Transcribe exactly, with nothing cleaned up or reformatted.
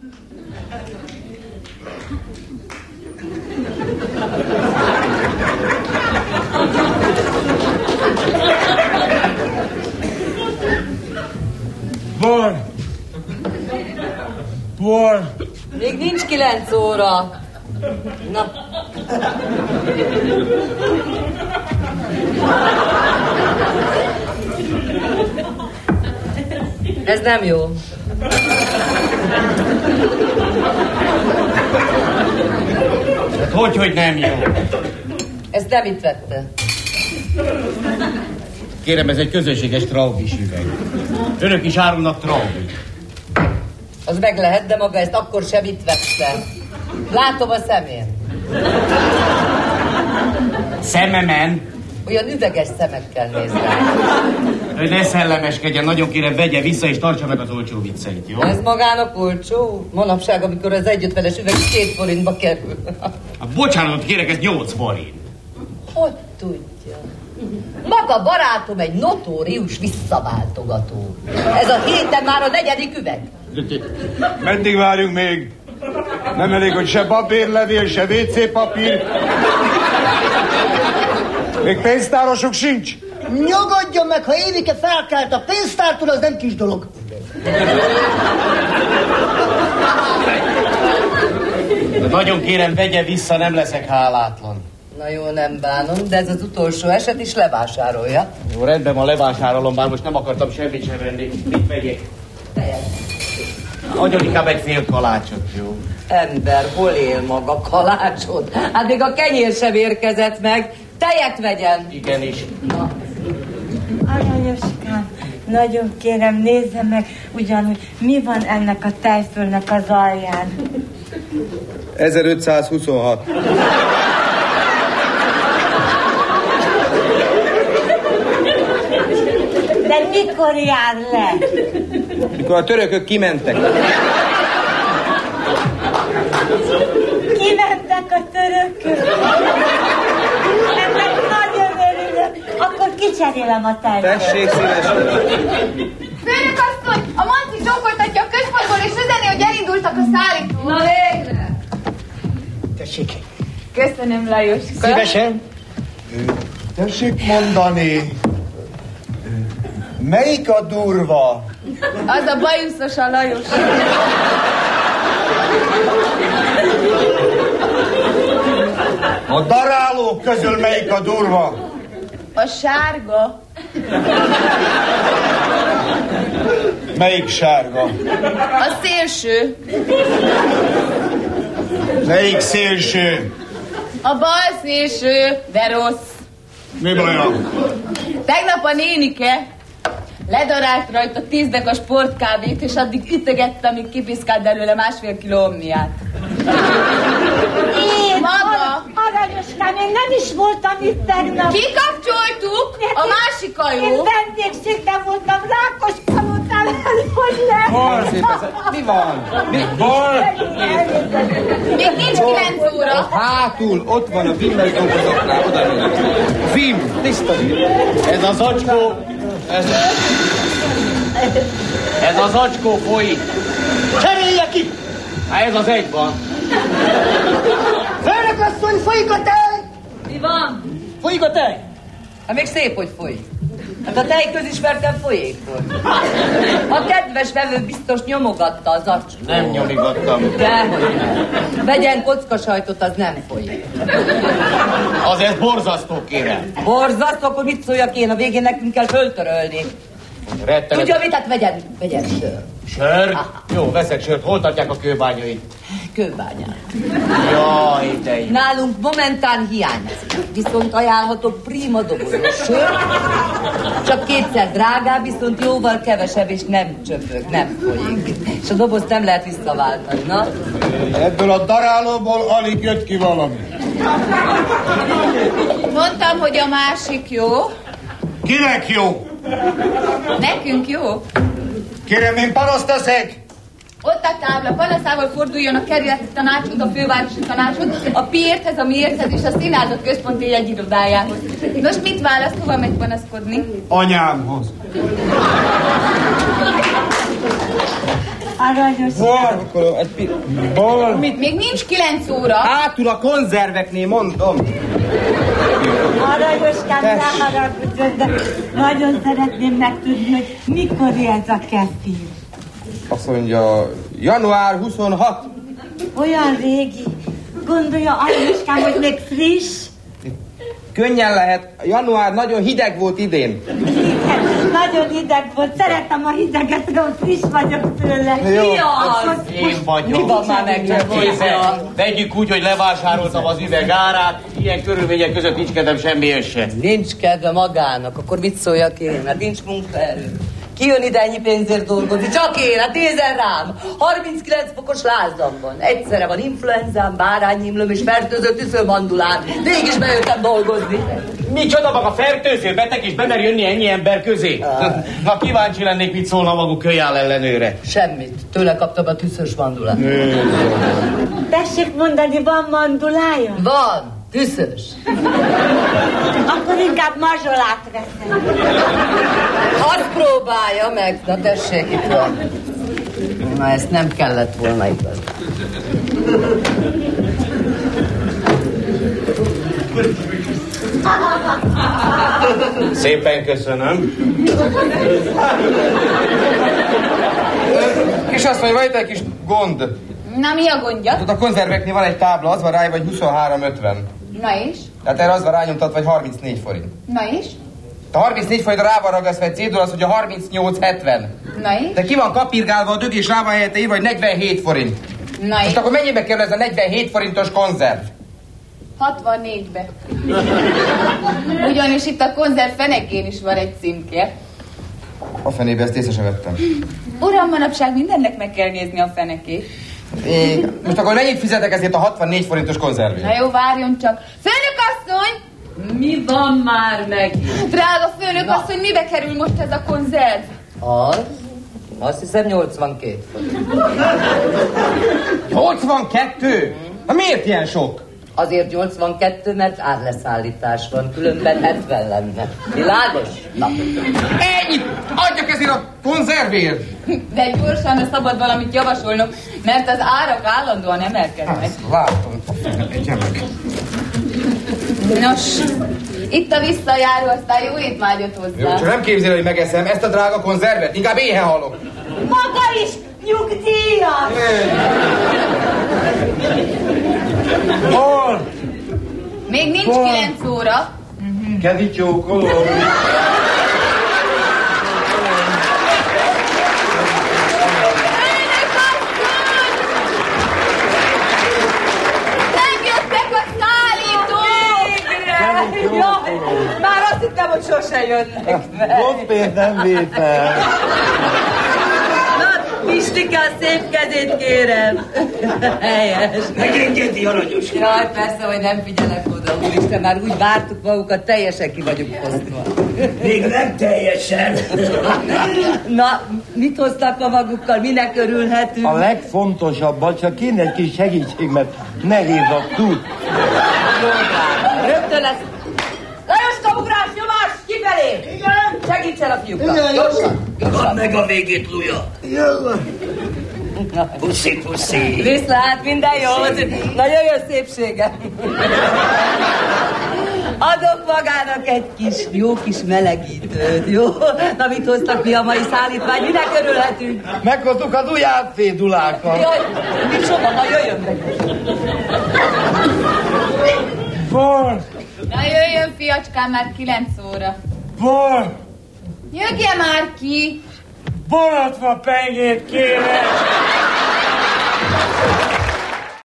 Bor! Bor! Még nincs kilenc óra. Na. Ez nem jó. Hát hogy, hogy nem jó? Ez nem itt vette. Kérem, ez egy közönséges traubis üveg. Önök is árulnak traubit. Az meg lehet, de maga ezt akkor sem itt vette. Látom a szemén. Szememen? Olyan üveges szemekkel néz rá. Ő ne szellemeskedjen, nagyon kérem, vegye vissza és tartsa meg az olcsó vicceit, jó? Ez magának olcsó? Manapság, amikor az egyötvenes üveg két forintba kerül. Hát bocsánatot kérek, ez nyolc forint. Hogy tudja? Maga barátom egy notórius visszaváltogató. Ez a héten már a negyedik üveg. Meddig várjunk még? Nem elég, hogy se papírlevél, se vé cé papír. Még pénztárosuk sincs? Nyugodjon meg, ha Évike felkelt a pénztártól, az nem kis dolog. De nagyon kérem, vegye vissza, nem leszek hálátlan. Na jó, nem bánom, de ez az utolsó eset is levásárolja. Jó, rendben van, levásárolom, bár most nem akartam semmit sem venni. Mit vegyek? Tejet. Adjon inkább egy fél kalácsot, jó? Ember, hol él maga kalácsot? Hát még a kenyér sem érkezett meg. Tejet vegyen. Igenis. Na. Aranyoskám, nagyon kérem, nézze meg ugyanúgy, mi van ennek a tejfölnek az alján. ezerötszázhuszonhat. De mikor jár le? Mikor a törökök kimentek. Kimentek a törökök? Ennek nagyon örülök. Akkor kicserélem a tejfölt. Tessék szívesen. Főnök asszony, a Manci csókoltatja a központból, és üzeni, hogy elindultak a szállítók. Na végre! Tessék. Köszönöm, Lajoska. Szívesen. Tessék mondani, melyik a durva? Az a bajuszos a Lajos. A darálók közül melyik a durva? A sárga. Melyik sárga? A szélső. Melyik szélső? A bal szélső, de rossz. Mi baja? Tegnap a nénike ledarált rajta tíznek a sportkávét, és addig ütögette, amíg kipiszkált belőle másfél kiló omniát. Én, Maga. Aranyoskám, én nem is voltam itt tegnap. Kikapcsoltuk a másik Én hajó. vendégségben voltam, Rákos palotán, hogy nem. Hol szép mi van? Mi? Hol? Még nincs kilenc óra. Hátul, ott van a Vimmes dolgozóknál, oda jön. Vim, tiszta Vim. Ez az acskó, ez, ez az acskó folyik. Cserélje ki! Hát ez az egy van. Főnök asszony, folyik a tej! Mi van? Folyik a tej! Hát még szép, hogy folyik. Hát a tej közismerten folyékony. A kedves vevő biztos nyomogatta az acskót. Nem nyomigattam. Dehogy nem. Vegyen kockasajtot, az nem folyik. Azért borzasztó, kérem. Borzasztó, akkor mit szóljak én? A végén nekünk kell föltörölni. Rettenet. Tudja mit? Hát vegyen, vegyen sör. Sör? Jó, veszek sört. Hol tartják a kőbányait? Kőbányán. Jaj, de jó. Nálunk momentán hiányzik. Viszont ajánlhatok prima dobozos sör. Csak kétszer drágább, viszont jóval kevesebb, és nem csöpög, nem folyik. És a dobozt nem lehet visszaváltani, na? Ebből a darálóból alig jött ki valami. Mondtam, hogy a másik jó. Kinek jó? Nekünk jó. Kérem, én panaszt teszek. Ott a tábla, panaszával forduljon a kerületi tanácshoz, a fővárosi tanácshoz, a Piérthez, a Miérthez és a Színházat központi jegyirodájához. Nos, mit választ, hova megy panaszkodni? Anyámhoz. Aranyos. Hol? Egy pi... Hol? Még nincs kilenc óra. Hátul a konzerveknél, mondom. Aranyoskám, ne haragudjon, de nagyon szeretném megtudni, hogy mikor ez a kefir. Azt mondja, január huszonhat. Olyan régi. Gondolja, Aranyoskám, hogy még friss? Könnyen lehet. Január nagyon hideg volt idén. Hideg, nagyon hideg volt. Szeretem a hideget, tudom, friss vagyok tőle. Jó, Mi az? én vagyok. Mi van már meglepőzve? Vegyük úgy, hogy levásároltam az üveg árát, ilyen körülmények között nincs kedvem semmihez se. Nincs kedve magának, akkor mit szóljak én? Hát nincs munkaerő. Ki jön ide ennyi pénzért dolgozni? Csak én, hát nézzen rám! harminckilenc fokos lázam van. Egyszerre van influenzám, bárányimlöm és fertőzött tüszőmandulám. Mégis bejöttem dolgozni. Micsoda maga fertőző beteg és bemer jönni ennyi ember közé? Ah. Na kíváncsi lennék, mit szólna maguk kölyál ellenőre. Semmit. Tőle kaptam a tüszös mandulát. Tessék mondani, van mandulája? Van. Tüszös. Akkor inkább mazsolát veszem. Azt próbálja meg. Na tessék, itt van. Na ezt nem kellett volna igaz. Szépen köszönöm. És azt mondja, van itt egy kis gond. Na, mi a gondja? Ott a konzerveknél van egy tábla, az van rá, vagy huszonhárom ötven. Na és? Tehát erre az van rányomtatva, vagy harmincnégy forint. Na és? A harmincnégy forintra rá van ragasztva egy cédula, az, hogy a harmincnyolc hetven. Na és? De ki van kapirgálva a dög, és rá van helyette írva, hogy negyvenhét forint. Na és? Most akkor mennyibe kerül ez a negyvenhét forintos konzerv? hatvannégybe. Ugyanis itt a konzerv fenekén is van egy címke. A fenébe, ezt észre sem vettem. Uram, manapság mindennek meg kell nézni a fenekét. É, most akkor mennyit fizetek ezért a hatvannégy forintos konzervért? Na jó, várjon csak. Főnök asszony! Mi van már megint? Drága főnök asszony, mibe kerül most ez a konzerv? Az? Azt hiszem nyolcvankét. nyolcvankettő? Na miért ilyen sok? Azért nyolcvankettő, mert árleszállítás van, különben hetven lenne. Világos? Na. Ennyit adjak ezért a konzervért! De gyorsan szabad valamit javasolnom, mert az árak állandóan emelkednek. Azt látom. Egyen meg. Nos, itt a visszajáró, aztán jó étvágyat Jó, hozzá. csak nem képzelem, hogy megeszem ezt a drága konzervet, inkább éhen halok. Maga is nyugdíjas! Hol? Még nincs Hol? kilenc óra. Kedi csókoló. Megjöttek a szállítók! Jaj, már azt hittem, hogy sose jönnek meg. Gombért nem vétel. Pistike, a szép kezét kérem. Helyes. Megengedi, aranyos. Jaj, persze, hogy nem figyelek oda, úristen, már úgy vártuk magukat, teljesen ki vagyunk hozva. Még nem teljesen. Na, mit hoztak ma magukkal, minek örülhetünk? A legfontosabb, csak kéne egy kis segítség, mert nehéz a tud. Rögtön lesz. Lajoska, ugrás, nyomás, kifelé! Igen! Segíts el a fiúknak, gyorsan! Van meg a végét, Luja. Puszi, puszi. Viszlát, minden jó, na jöjjön szépsége! Adok magának egy kis, jó kis melegítőt, jó? Na, mit hoztak mi a mai szállítvány, minek örülhetünk? Meghoztuk az új átfédulákat. Jaj, micsoda, na jöjjön meg! Hol? Na jöjjön, fiacskám, már kilenc óra. Hol? Jöjjön már ki! Borotva pengét kérek.